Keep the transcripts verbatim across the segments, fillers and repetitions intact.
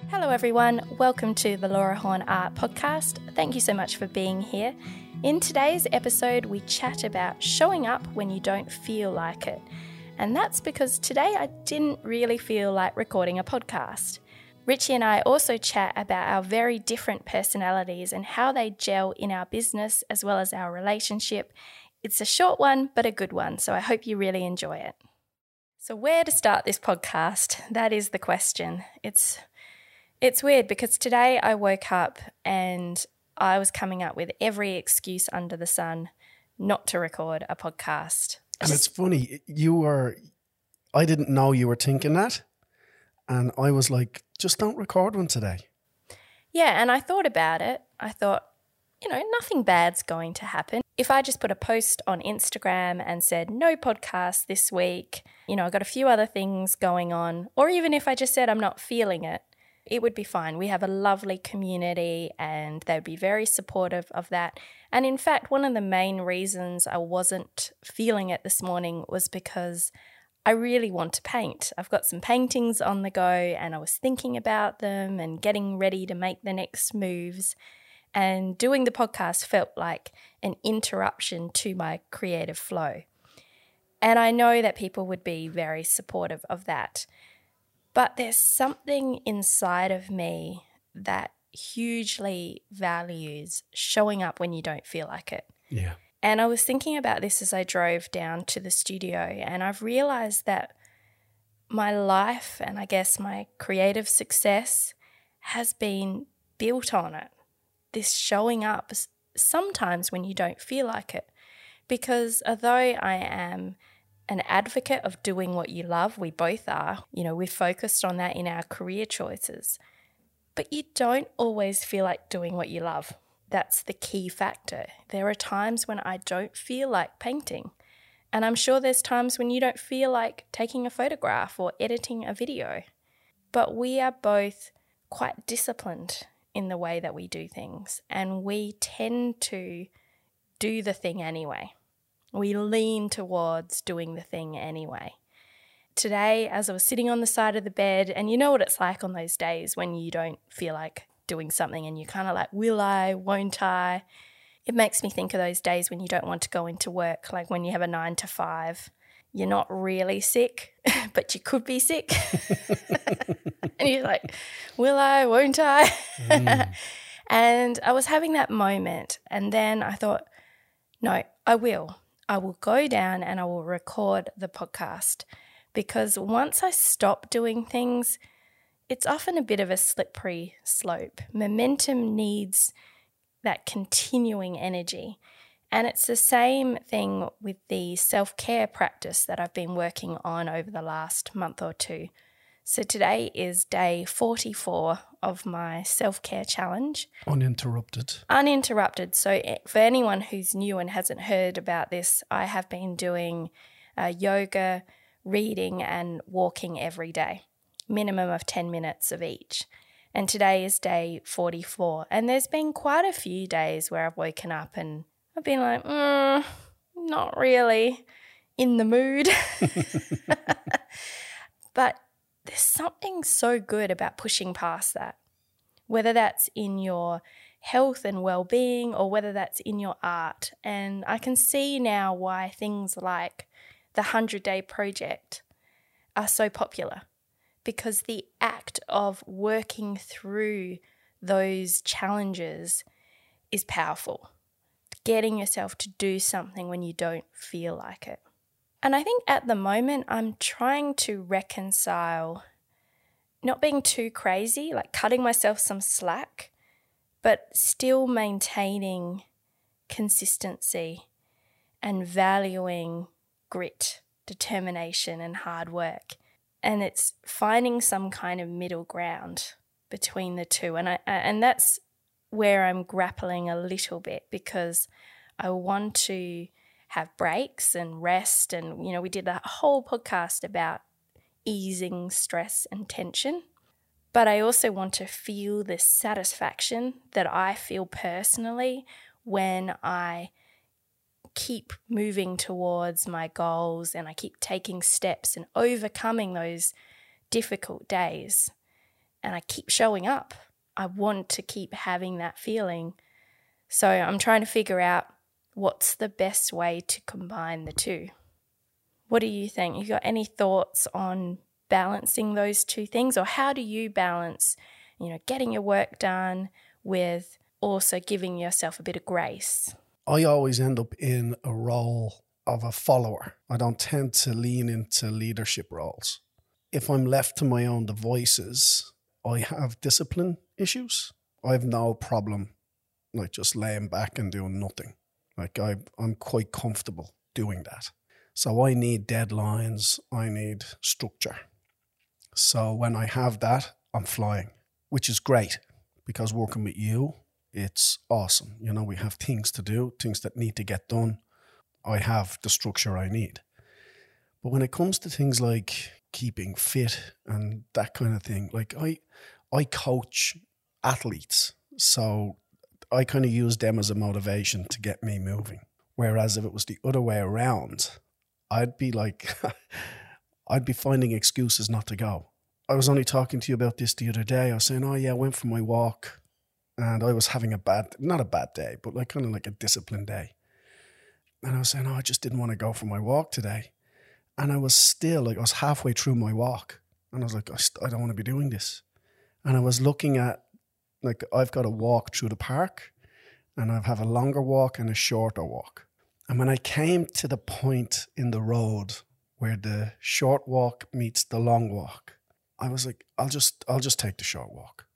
Hello everyone, welcome to the Laura Horn Art Podcast. Thank you so much for being here. In today's episode, we chat about showing up when you don't feel like it. And that's because today I didn't really feel like recording a podcast. Richie and I also chat about our very different personalities and how they gel in our business as well as our relationship. It's a short one, but a good one, so I hope you really enjoy it. So where to start this podcast? That is the question. It's It's weird because today I woke up and I was coming up with every excuse under the sun not to record a podcast. And it's funny, you were, I didn't know you were thinking that. And I was like, just don't record one today. Yeah, and I thought about it. I thought, you know, nothing bad's going to happen. If I just put a post on Instagram and said, no podcast this week, you know, I've got a few other things going on, or even if I just said I'm not feeling it, it would be fine. We have a lovely community and they'd be very supportive of that. And in fact, one of the main reasons I wasn't feeling it this morning was because I really want to paint. I've got some paintings on the go and I was thinking about them and getting ready to make the next moves. And doing the podcast felt like an interruption to my creative flow. And I know that people would be very supportive of that. But there's something inside of me that hugely values showing up when you don't feel like it. Yeah. And I was thinking about this as I drove down to the studio, and I've realized that my life and I guess my creative success has been built on it. This showing up sometimes when you don't feel like it. Because although I am an advocate of doing what you love, we both are, you know, we're focused on that in our career choices, but you don't always feel like doing what you love. That's the key factor. There are times when I don't feel like painting, and I'm sure there's times when you don't feel like taking a photograph or editing a video, but we are both quite disciplined in the way that we do things, and we tend to do the thing anyway. We lean towards doing the thing anyway. Today, as I was sitting on the side of the bed, and you know what it's like on those days when you don't feel like doing something and you're kind of like, will I, won't I? It makes me think of those days when you don't want to go into work, like when you have a nine to five. You're not really sick, but you could be sick. And you're like, will I, won't I? Mm. And I was having that moment, and then I thought, no, I will. I will go down and I will record the podcast, because once I stop doing things, it's often a bit of a slippery slope. Momentum needs that continuing energy. And it's the same thing with the self-care practice that I've been working on over the last month or two. So today is day forty-four of my self-care challenge. Uninterrupted. Uninterrupted. So for anyone who's new and hasn't heard about this, I have been doing uh, yoga, reading and walking every day, minimum of ten minutes of each. And today is day forty-four. And there's been quite a few days where I've woken up and I've been like, mm, not really in the mood. But there's something so good about pushing past that, whether that's in your health and well-being or whether that's in your art. And I can see now why things like the one hundred day Project are so popular, because the act of working through those challenges is powerful. Getting yourself to do something when you don't feel like it. And I think at the moment I'm trying to reconcile not being too crazy, like cutting myself some slack, but still maintaining consistency and valuing grit, determination and hard work. And it's finding some kind of middle ground between the two. And I and that's where I'm grappling a little bit, because I want to have breaks and rest. And, you know, we did a whole podcast about easing stress and tension. But I also want to feel the satisfaction that I feel personally when I keep moving towards my goals and I keep taking steps and overcoming those difficult days. and I keep showing up. I want to keep having that feeling. So I'm trying to figure out what's the best way to combine the two. What do you think? You got any thoughts on balancing those two things, or how do you balance, you know, getting your work done with also giving yourself a bit of grace? I always end up in a role of a follower. I don't tend to lean into leadership roles. If I'm left to my own devices, I have discipline issues. I have no problem like just laying back and doing nothing. Like I, I'm quite comfortable doing that. So I need deadlines. I need structure. So when I have that, I'm flying, which is great because working with you, it's awesome. You know, we have things to do, things that need to get done. I have the structure I need. But when it comes to things like keeping fit and that kind of thing, like I, I coach athletes. So I kind of use them as a motivation to get me moving. Whereas if it was the other way around, I'd be like, I'd be finding excuses not to go. I was only talking to you about this the other day. I was saying, oh yeah, I went for my walk and I was having a bad, not a bad day, but like kind of like a disciplined day. And I was saying, oh, I just didn't want to go for my walk today. And I was still like, I was halfway through my walk and I was like, I, st- I don't want to be doing this. And I was looking at, like, I've got to walk through the park and I have a longer walk and a shorter walk. And when I came to the point in the road where the short walk meets the long walk, I was like, I'll just, I'll just take the short walk.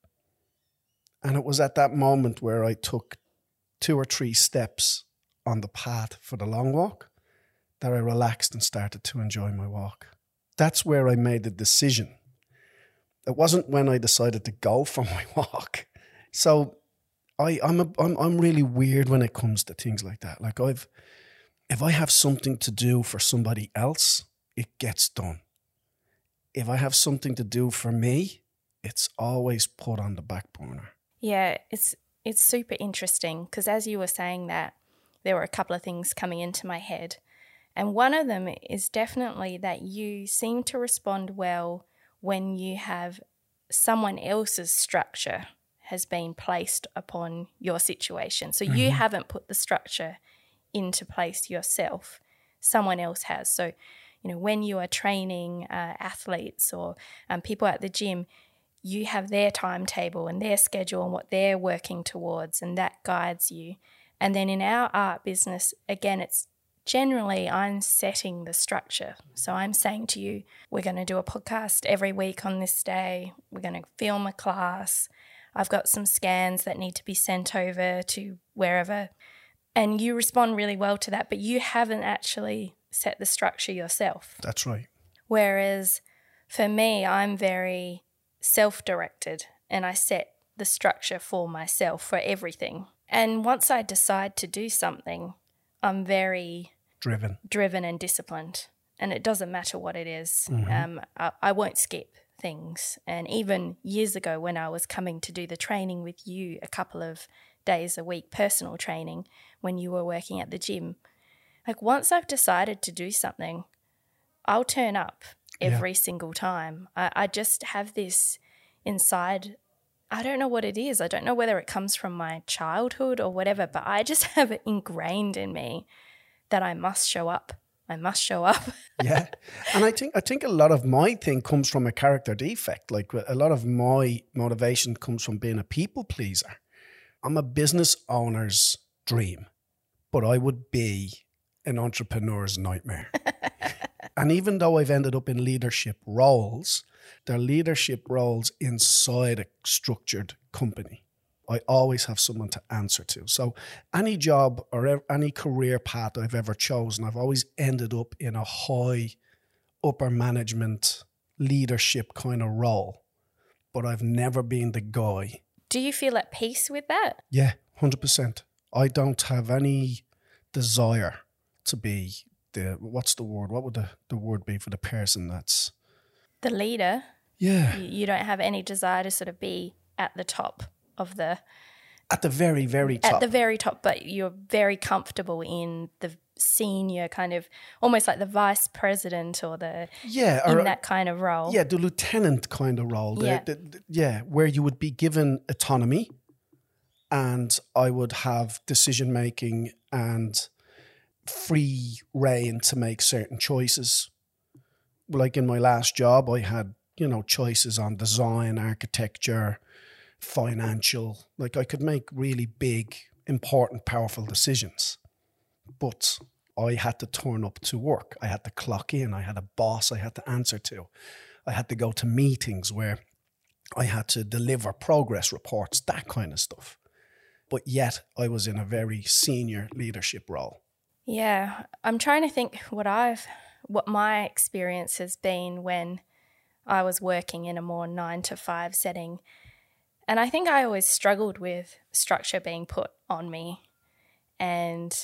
And it was at that moment where I took two or three steps on the path for the long walk that I relaxed and started to enjoy my walk. That's where I made the decision. It wasn't when I decided to go for my walk. So I, I'm, a, I'm I'm really weird when it comes to things like that. Like I've, if I have something to do for somebody else, it gets done. If I have something to do for me, it's always put on the back burner. Yeah, it's it's super interesting because as you were saying that, there were a couple of things coming into my head. And one of them is definitely that you seem to respond well when you have someone else's structure has been placed upon your situation. So mm-hmm. you haven't put the structure into place yourself. Someone else has. So, you know, when you are training uh, athletes or um, people at the gym, you have their timetable and their schedule and what they're working towards, and that guides you. And then in our art business, again, it's generally I'm setting the structure. So I'm saying to you, we're going to do a podcast every week on this day. We're going to film a class. I've got some scans that need to be sent over to wherever. And you respond really well to that, but you haven't actually set the structure yourself. That's right. Whereas for me, I'm very self-directed and I set the structure for myself for everything. And once I decide to do something, I'm very driven, driven and disciplined. And it doesn't matter what it is. Mm-hmm. Um, I, I won't skip things. And even years ago when I was coming to do the training with you a couple of days a week, personal training, when you were working at the gym, like once I've decided to do something, I'll turn up every yeah. single time. I, I just have this inside, I don't know what it is. I don't know whether it comes from my childhood or whatever, but I just have it ingrained in me that I must show up. I must show up. Yeah. And I think I think a lot of my thing comes from a character defect. Like a lot of my motivation comes from being a people pleaser. I'm a business owner's dream, but I would be an entrepreneur's nightmare. And even though I've ended up in leadership roles, they're leadership roles inside a structured company. I always have someone to answer to. So any job or any career path I've ever chosen, I've always ended up in a high upper management leadership kind of role, but I've never been the guy. Do you feel at peace with that? Yeah, one hundred percent. I don't have any desire to be the, what's the word? What would the, the word be for the person that's... The leader? Yeah. You, you don't have any desire to sort of be at the top of the... At the very, very top. At the very top, but you're very comfortable in the senior kind of, almost like the vice president or the, yeah, in or, that kind of role. Yeah, the lieutenant kind of role. The, Yeah. the, the, yeah, where you would be given autonomy and I would have decision making and free reign to make certain choices. Like in my last job, I had, you know, choices on design, architecture, financial. Like I could make really big, important, powerful decisions. But I had to turn up to work. I had to clock in. I had a boss I had to answer to. I had to go to meetings where I had to deliver progress reports, that kind of stuff. But yet I was in a very senior leadership role. Yeah, I'm trying to think what I've, what my experience has been when I was working in a more nine to five setting. And I think I always struggled with structure being put on me. And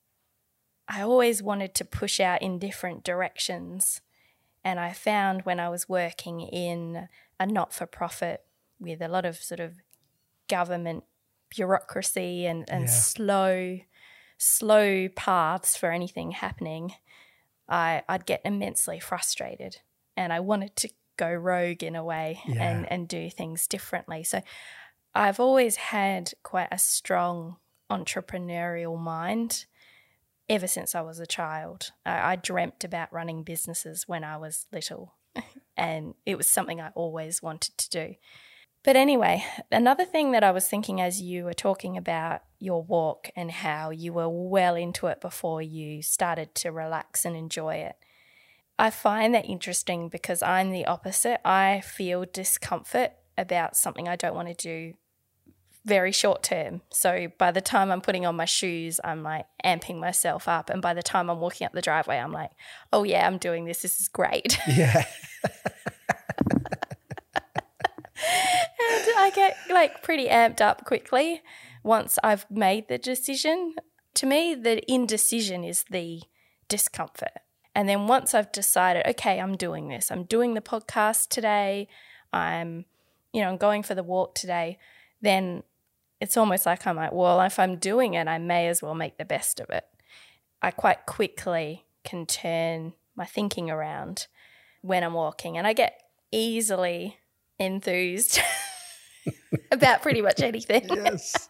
I always wanted to push out in different directions. And I found when I was working in a not-for-profit with a lot of sort of government bureaucracy and, and Yeah. slow, slow paths for anything happening, I, I'd get immensely frustrated and I wanted to go rogue in a way Yeah. and, and do things differently. So I've always had quite a strong entrepreneurial mind ever since I was a child. I, I dreamt about running businesses when I was little and it was something I always wanted to do. But anyway, another thing that I was thinking as you were talking about your walk and how you were well into it before you started to relax and enjoy it, I find that interesting because I'm the opposite. I feel discomfort about something I don't want to do very short term. So by the time I'm putting on my shoes, I'm like amping myself up. And by the time I'm walking up the driveway, I'm like, oh yeah, I'm doing this. This is great. Yeah. And I get like pretty amped up quickly once I've made the decision. To me, the indecision is the discomfort. And then once I've decided, okay, I'm doing this, I'm doing the podcast today, I'm, you know, I'm going for the walk today, then it's almost like I'm like, well, if I'm doing it, I may as well make the best of it. I quite quickly can turn my thinking around when I'm walking and I get easily enthused about pretty much anything. Yes.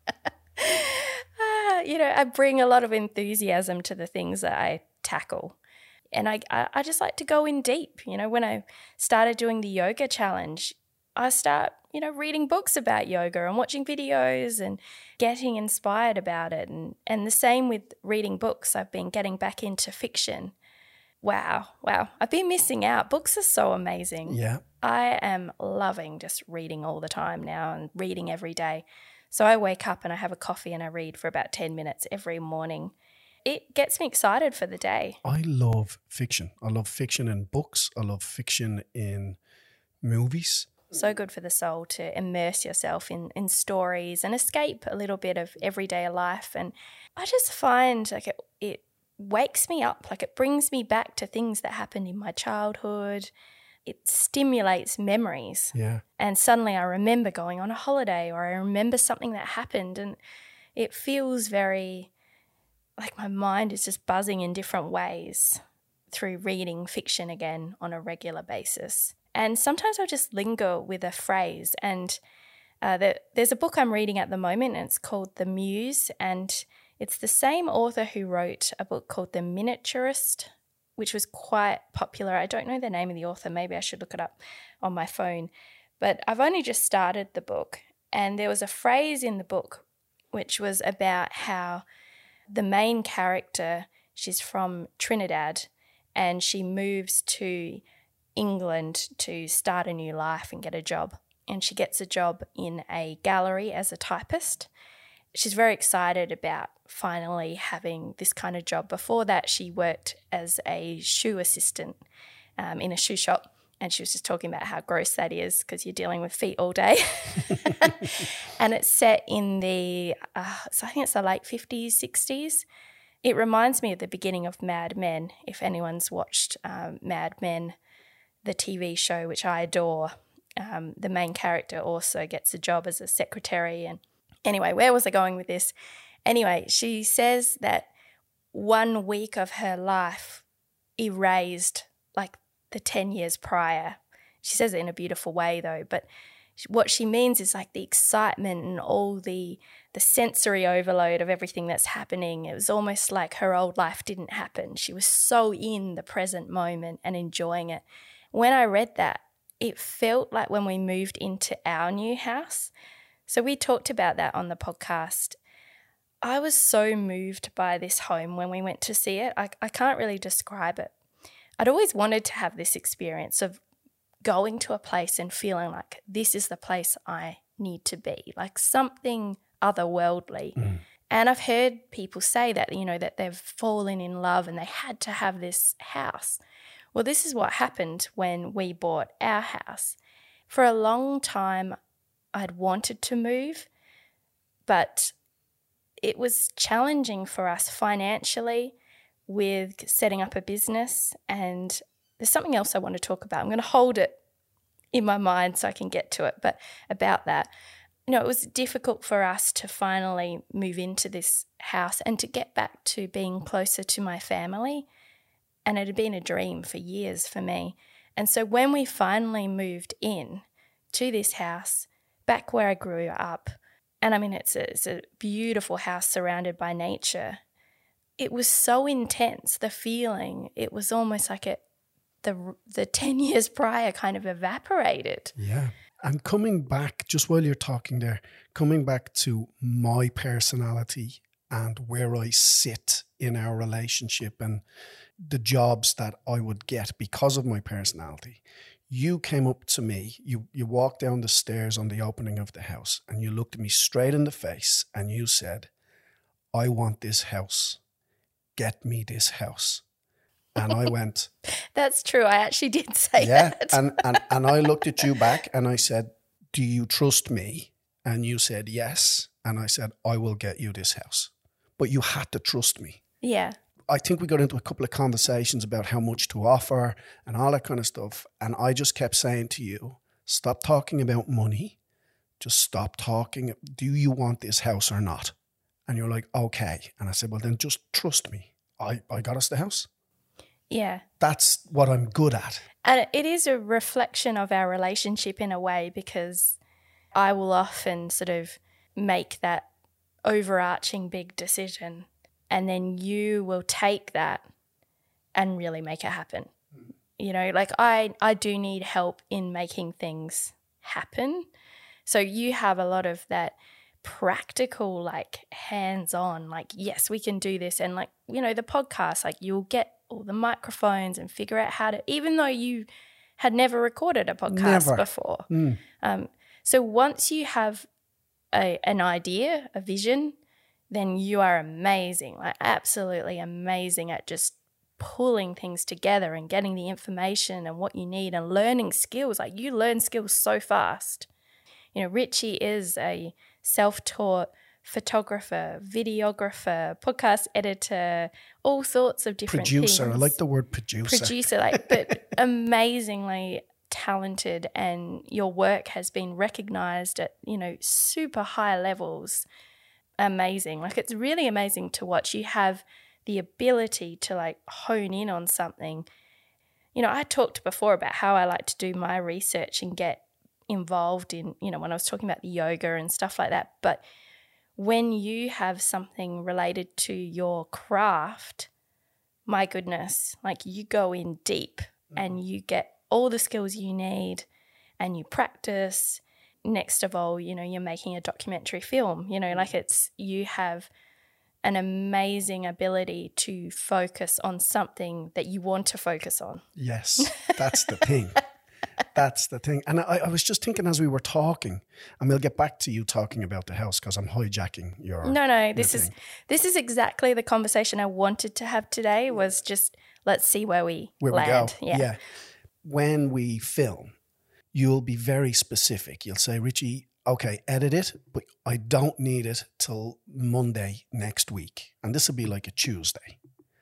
uh, you know, I bring a lot of enthusiasm to the things that I tackle. And I, I just like to go in deep. You know, when I started doing the yoga challenge, I start, you know, reading books about yoga and watching videos and getting inspired about it. And, and the same with reading books. I've been getting back into fiction. Wow, wow. I've been missing out. Books are so amazing. Yeah. I am loving just reading all the time now and reading every day. So I wake up and I have a coffee and I read for about ten minutes every morning. It gets me excited for the day. I love fiction. I love fiction in books. I love fiction in movies. So good for the soul to immerse yourself in, in stories and escape a little bit of everyday life. And I just find like it, it wakes me up, like it brings me back to things that happened in my childhood. It stimulates memories. Yeah. And suddenly I remember going on a holiday or I remember something that happened and it feels very like my mind is just buzzing in different ways through reading fiction again on a regular basis. And sometimes I'll just linger with a phrase. And uh, the, there's a book I'm reading at the moment and it's called The Muse, and it's the same author who wrote a book called The Miniaturist, which was quite popular. I don't know the name of the author. Maybe I should look it up on my phone. But I've only just started the book, and there was a phrase in the book which was about how the main character, she's from Trinidad, and she moves to England to start a new life and get a job. And she gets a job in a gallery as a typist. She's very excited about finally having this kind of job. Before that, she worked as a shoe assistant um, in a shoe shop. And she was just talking about how gross that is because you're dealing with feet all day. And it's set in the, uh, so I think it's the late fifties, sixties. It reminds me of the beginning of Mad Men, if anyone's watched um, Mad Men, the T V show, which I adore. Um, the main character also gets a job as a secretary. And anyway, where was I going with this? Anyway, she says that one week of her life erased like the ten years prior. She says it in a beautiful way though, but what she means is like the excitement and all the the sensory overload of everything that's happening. It was almost like her old life didn't happen. She was so in the present moment and enjoying it. When I read that, it felt like when we moved into our new house. So we talked about that on the podcast. I was so moved by this home when we went to see it. I, I can't really describe it. I'd always wanted to have this experience of going to a place and feeling like this is the place I need to be, like something otherworldly. Mm. And I've heard people say that, you know, that they've fallen in love and they had to have this house. Well, this is what happened when we bought our house. For a long time, I'd wanted to move, but it was challenging for us financially with setting up a business. And there's something else I want to talk about. I'm going to hold it in my mind so I can get to it, but about that. You know, it was difficult for us to finally move into this house and to get back to being closer to my family. And it had been a dream for years for me. And so when we finally moved in to this house, back where I grew up, and I mean, it's a, it's a beautiful house surrounded by nature, it was so intense, the feeling. It was almost like it, the the ten years prior kind of evaporated. Yeah. And coming back, just while you're talking there, coming back to my personality and where I sit in our relationship and the jobs that I would get because of my personality. You came up to me, you, you walked down the stairs on the opening of the house and you looked at me straight in the face and you said, I want this house. Get me this house. And I went, that's true. I actually did say yeah, that. and, and, and I looked at you back and I said, do you trust me? And you said, yes. And I said, I will get you this house. But you had to trust me. Yeah. I think we got into a couple of conversations about how much to offer and all that kind of stuff. And I just kept saying to you, stop talking about money. Just stop talking. Do you want this house or not? And you're like, okay. And I said, well, then just trust me. I, I got us the house. Yeah. That's what I'm good at. And it is a reflection of our relationship in a way, because I will often sort of make that overarching big decision and then you will take that and really make it happen. Mm. You know, like I, I do need help in making things happen. So you have a lot of that practical, like hands-on, like, yes, we can do this. And like, you know, the podcast, like you'll get all the microphones and figure out how to, even though you had never recorded a podcast never. before. Mm. Um, so once you have a, an idea, a vision, then you are amazing, like absolutely amazing at just pulling things together and getting the information and what you need and learning skills. Like you learn skills so fast. You know, Richie is a self-taught photographer, videographer, podcast editor, all sorts of different producer. things. I like the word producer. Producer, like, but amazingly talented, and your work has been recognized at, you know, super high levels. Amazing. Like it's really amazing to watch. You have the ability to like hone in on something. You know, I talked before about how I like to do my research and get involved in, you know, when I was talking about the yoga and stuff like that. But when you have something related to your craft, my goodness, like you go in deep mm-hmm. and you get all the skills you need and you practice. Next of all, you know, you're making a documentary film, you know, like it's, you have an amazing ability to focus on something that you want to focus on. Yes, that's the thing. That's the thing. And I, I was just thinking as we were talking, and we'll get back to you talking about the house because I'm hijacking your No, no, this your is thing. this is exactly the conversation I wanted to have today, was just let's see where we where land. we go. Yeah. yeah. When we film, you'll be very specific. You'll say, Richie, okay, edit it, but I don't need it till Monday next week. And this will be like a Tuesday.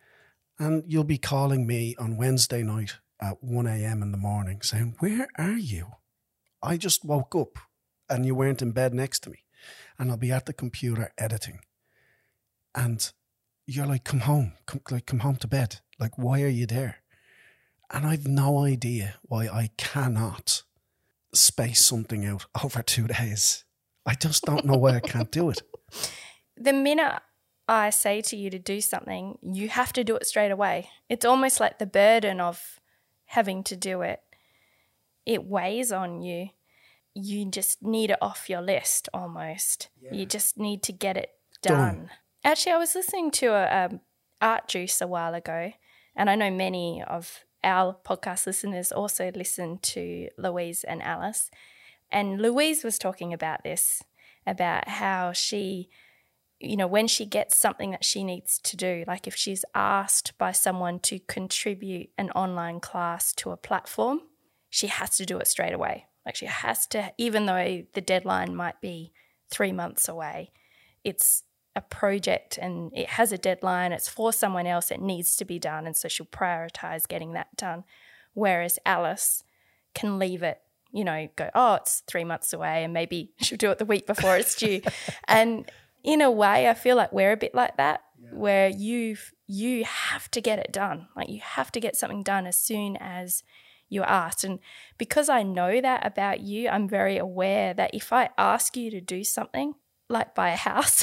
And you'll be calling me on Wednesday night at one a.m. in the morning saying, where are you? I just woke up and you weren't in bed next to me. And I'll be at the computer editing. And you're like, come home, come, like, come home to bed. Like, why are you there? And I've no idea why I cannot space something out over two days. I just don't know why I can't do it. The minute I say to you to do something, you have to do it straight away. It's almost like the burden of having to do it. It weighs on you. You just need it off your list almost. Yeah. You just need to get it done. done. Actually, I was listening to a um, Art Juice a while ago, and I know many of our podcast listeners also listen to Louise and Alice. And Louise was talking about this, about how she, you know, when she gets something that she needs to do, like if she's asked by someone to contribute an online class to a platform, she has to do it straight away. Like she has to, even though the deadline might be three months away, it's a project and it has a deadline, it's for someone else, it needs to be done, and so she'll prioritise getting that done. Whereas Alice can leave it, you know, go, oh, it's three months away, and maybe she'll do it the week before it's due. And in a way, I feel like we're a bit like that, yeah. where you've, you have to get it done. Like you have to get something done as soon as you're asked. And because I know that about you, I'm very aware that if I ask you to do something, like buy a house,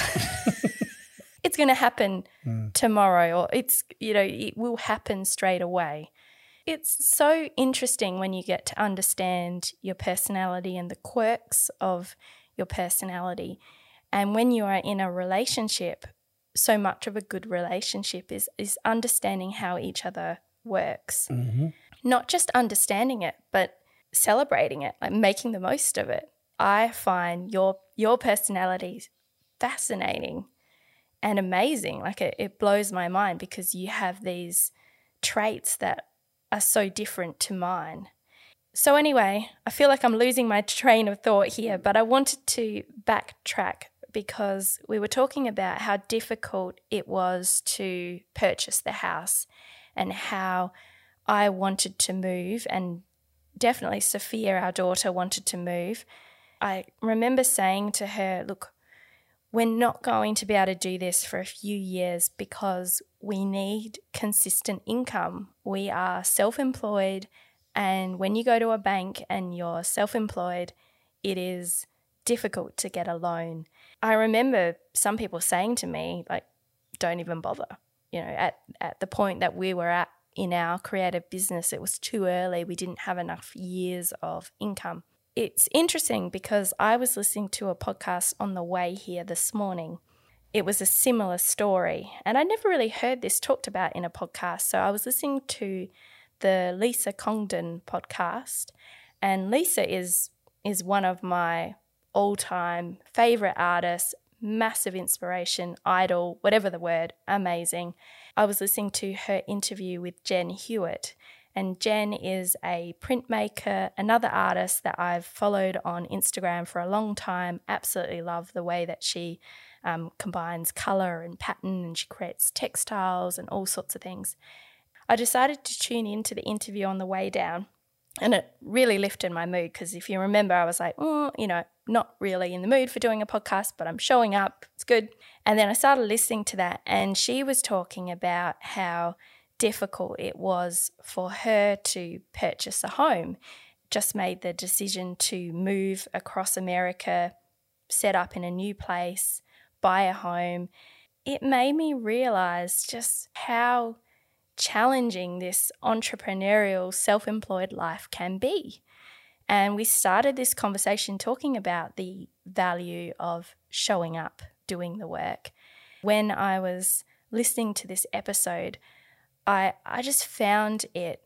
it's going to happen mm. tomorrow, or it's, you know, it will happen straight away. It's so interesting when you get to understand your personality and the quirks of your personality. And when you are in a relationship, so much of a good relationship is is understanding how each other works. Mm-hmm. Not just understanding it, but celebrating it, like making the most of it. I find your your personality fascinating and amazing. Like it, it blows my mind because you have these traits that are so different to mine. So anyway, I feel like I'm losing my train of thought here, but I wanted to backtrack because we were talking about how difficult it was to purchase the house and how I wanted to move, and definitely Sophia, our daughter, wanted to move. I remember saying to her, look, we're not going to be able to do this for a few years because we need consistent income. We are self-employed, and when you go to a bank and you're self-employed, it is difficult to get a loan. I remember some people saying to me, like, don't even bother. You know, at, at the point that we were at in our creative business, it was too early. We didn't have enough years of income. It's interesting because I was listening to a podcast on the way here this morning. It was a similar story, and I never really heard this talked about in a podcast. So I was listening to the Lisa Congdon podcast, and Lisa is is one of my all-time favourite artists, massive inspiration, idol, whatever the word, amazing. I was listening to her interview with Jen Hewitt, and Jen is a printmaker, another artist that I've followed on Instagram for a long time. Absolutely love the way that she um, combines colour and pattern, and she creates textiles and all sorts of things. I decided to tune into the interview on the way down, and it really lifted my mood because if you remember, I was like, oh, you know, not really in the mood for doing a podcast, but I'm showing up. It's good. And then I started listening to that, and she was talking about how difficult it was for her to purchase a home. Just made the decision to move across America, set up in a new place, buy a home. It made me realize just how challenging this entrepreneurial, self-employed life can be. And we started this conversation talking about the value of showing up, doing the work. When I was listening to this episode, I, I just found it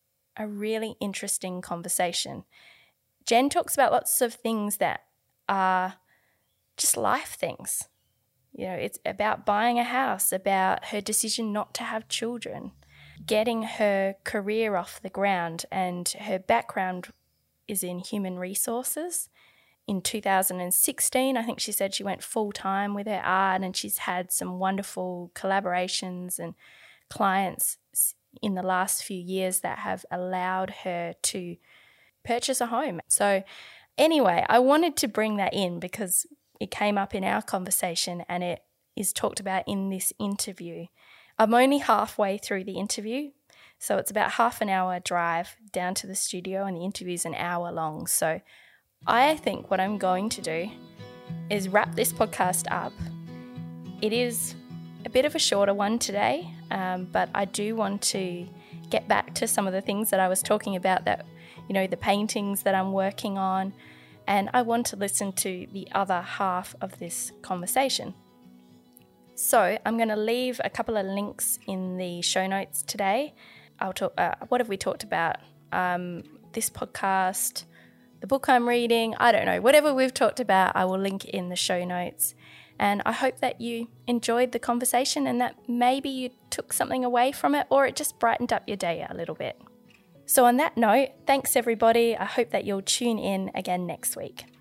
a really interesting conversation. Jen talks about lots of things that are just life things. You know, it's about buying a house, about her decision not to have children, getting her career off the ground, and her background is in human resources. In two thousand sixteen, I think she said she went full-time with her art, and she's had some wonderful collaborations and clients in the last few years that have allowed her to purchase a home. So anyway, I wanted to bring that in because it came up in our conversation, and it is talked about in this interview. I'm only halfway through the interview, so it's about half an hour drive down to the studio, and the interview's an hour long. So I think what I'm going to do is wrap this podcast up. It is a bit of a shorter one today, um, but I do want to get back to some of the things that I was talking about, that, you know, the paintings that I'm working on, and I want to listen to the other half of this conversation. So I'm going to leave a couple of links in the show notes today. I'll talk. Uh, what have we talked about? Um, this podcast, the book I'm reading, I don't know. Whatever we've talked about, I will link in the show notes. And I hope that you enjoyed the conversation and that maybe you took something away from it, or it just brightened up your day a little bit. So on that note, thanks everybody. I hope that you'll tune in again next week.